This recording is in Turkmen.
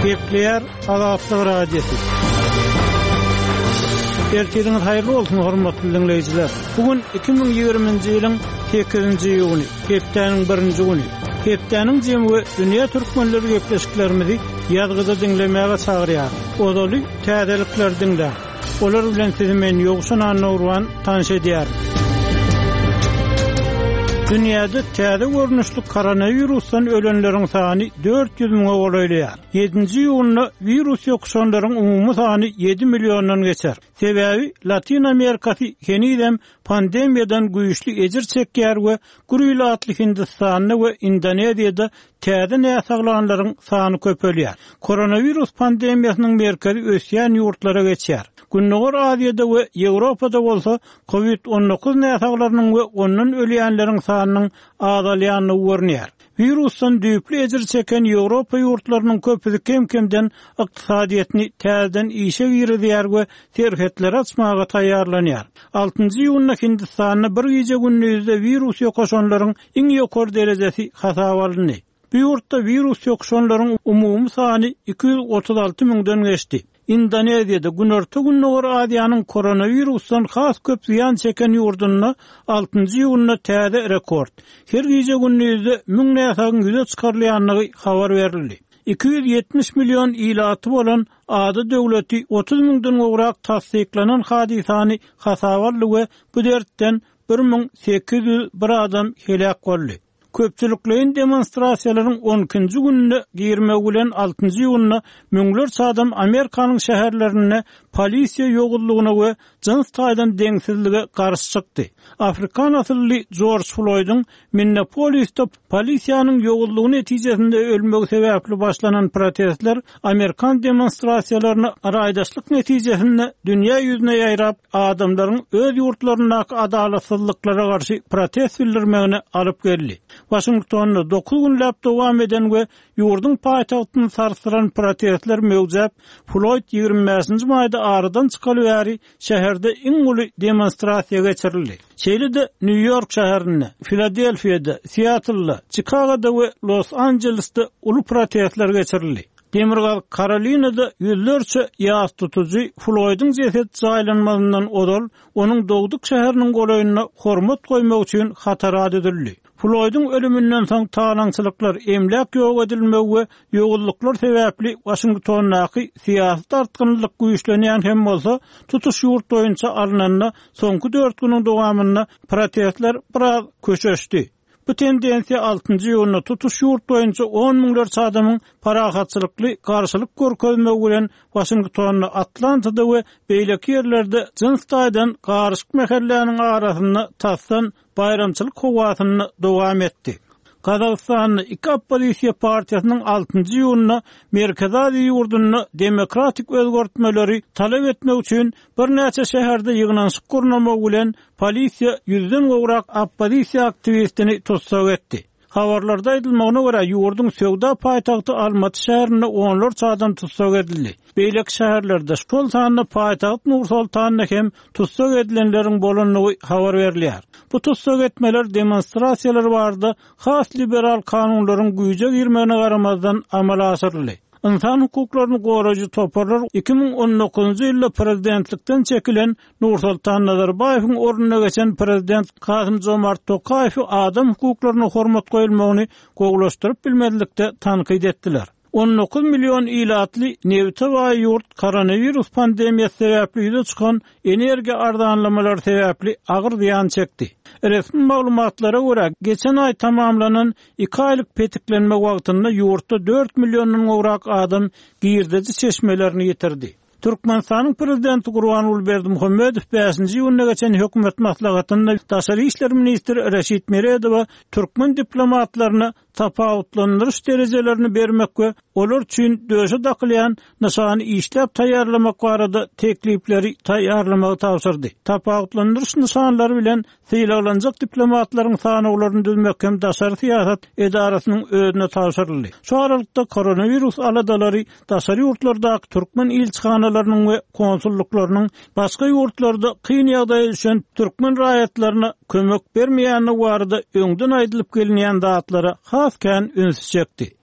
Gepler Azatlyk radiosu. Ertiriňiz haýyrly bolsun hormatly dinleýijiler. Bugün 2020-nji ýylyň 8-nji ýyly, hepdeniň 1-nji güni. Hepdeniň jemgy dünýä türkmenleri gepleşiklerimizi ýazgyda dinlemäge çagyrýar. Odaly täzelikler dinle. Olar bilen sizi men ýogşan Nurwan tanış edýär. Dünyada täze görnüşli koronavirusdan ölenlerin sany 400 000'e golaýar. 7-nji ýylyny virus ýokşanlaryň umumy sany 7 milyondan geçer. Sebebi Latin Amerikasy henüzem pandemiýadan güýçli ejir çekýär we Gürýl atly Hindistanyny we Indoneziýada täze näsaglanlaryň sany köpelýär. Koronavirus pandemiýasynyň merkezi ösýän ýurtlara geçýär. Günnäger Aziýada we Ýewropada bolsa COVID-19 näsaglarynyň we ondan ölýänleriň sanynyň azalýanyny görnýär. Virusdan düýpli ejir çeken Ýewropa ýurtlarynyň köpüsi kemkemden ykdysadyetini täzeden işe girýär we serhetler açmaga taýýarlanýar. 6-njy ýylyna Hindistanyny bir gece günnüzde virus ýokaşanlaryň iň ýokary derejesi hasap alındy. Bu ýurtda virus ýokuşanlaryň umumy sany 236 000'den geçdi. Indoneziýada günorta günnäger Aziýanyň koronavirusdan has köp ziýan çeken ýurdunda 6-njy ýylyna täze rekord. Her gece günnüzde 1000 näsagyň ýüze çykarylýanlygy habar berildi. 270 milyon ilaty bolan ady döwleti 30 000'den gowrak tasdiklanan hadisany hasap aldy we bu dertten 1801 adam helak boldy. Köpçüliklerin demonstrasiýalaryň 12-nji gününe girme bilen 6-njy ýylyna müňlerçe adam Amerikanyň şäherlerine polisiýa ýogullygyna we jins taýdan deňsizlige garşy çykdy. Afrikan asylly George Floyd'un Minneapolis'ta polisiýanyň ýogullygy netijesinde ölmegi sebäpli başlanan protestler Amerikan demonstrasiýalaryna araýdaşlyk netijesinde dünýä ýüzüne ýaýrap adamlaryň öz ýurtlarynyň adaletsyzlyklara garşy protest bildirmegine alyp geldi. Washington'da 9 günläp dowam eden we ýurdun paýtagtyny sarsıran protestler mewjap. Floyd 25-nji maýda aradan çykaly bäri şäherde iň uly demonstrasiýa geçirildi. Şeýle-de New York şäherinde, Philadelphia'da, Seattle'da, Chicago'da we Los Angeles'da uly protestler geçirildi. Demirgal Carolina'da yüzlerce ýas tutucu Floyd'un ceset jaýlanmasyndan odal, onun dogduk şäheriniň golaýyna hormat goýmak üçin hatar edildi. Floyd'un ölümünden soň taýlançylyklar, emlak ýok edilmegi we ýogullyklar sebäpli Washington'daky syýasy tartgynlyk güýçlenýän hem bolsa, tutuş ýurt boýunça alynanda soňky 4 güniň dowamında protestler biraz köçeşdi. Bu tendensiýa 6-njy ýylyna tutuş ýurt boýunça 10 000 adamyň parahatçylykly garşylyk görkezmegi bilen Washington'da, Atlanta'da we beýleki ýerlerde jins taýdan garşyk mähelläriniň arasynda tassan bayramçylyk howasyny dowam etdi. Kazakstanyň iki opposisiýa partiýasynyň 6-njy ýylyna Merkezi Aziýa ýurduna demokratik özgörtmeleri talap etmek üçin bir näçe şäherde ýygnanşyk gurnamak bilen polisiýa 100'den gowrak opposisiýa aktivistini tutsak etdi. Habarlarda aýdylmagyna görä ýurdun söwda paýtagty Almaty şäherinde onlarça adam tutsak edildi. Beýlek şäherlerde şol sanyny paýtagyt Nur-Sultanyna hem tutsak edilenleriň bolanyny habar berilýär. Bu tutsak etmeler demonstrasiýalar barada has liberal kanunlaryň güýje girmegine garamazdan amala asyrly. İnsan hukuklaryny goraýjy toparlar 2019-njy ýylda prezidentlikden çekilen Nursultan Nazarbayewiň ornuna geçen prezident Kasym-Jomart Tokaýew adam hukuklaryna hormat goýulmagyny gowlaşdyryp bilmezlikde tanqid etdiler. 19 milyon ilatly Nevte we ýurt koronavirus pandemiýasy sebäpli ýüze çykan energiýa arzanlamalar sebäpli agyr ziýan çekdi. Resmi maglumatlara görä geçen ay tamamlanan 2 aýlyk petiklenme wagtynda ýurtda 4 milyondan gowrak adam girdici çeşmelerini ýitirdi. Türkmenistanyň prezidenti Gurbanguly Berdimuhammedow 5-nji ýylyna geçen hökümet maslahatynda Daşary işler ministri Reşit Meredow türkmen diplomatlaryna tapawutlandyrys derejelerini bermek we olar üçin döşe dakylýan nysany işläp taýýarlamak barada teklipleri taýýarlamagy tapşyrdy. Tapawutlandyrys nysanlary bilen syýlanjak diplomatlaryň sany olaryny düzmek hem daşary syýasat edarasynyň özüne tapşyryldy. Şu aralykda koronavirus aladalary daşary ýurtlardaky türkmen ilçihanalarının we konsulluklarının başga ýurtlarda kyn ýagdaýa düşen türkmen raýatlaryna kömek bermeýäni barada öňden aýdylyp gelinýän zatlara hasken ünsüz çekdi.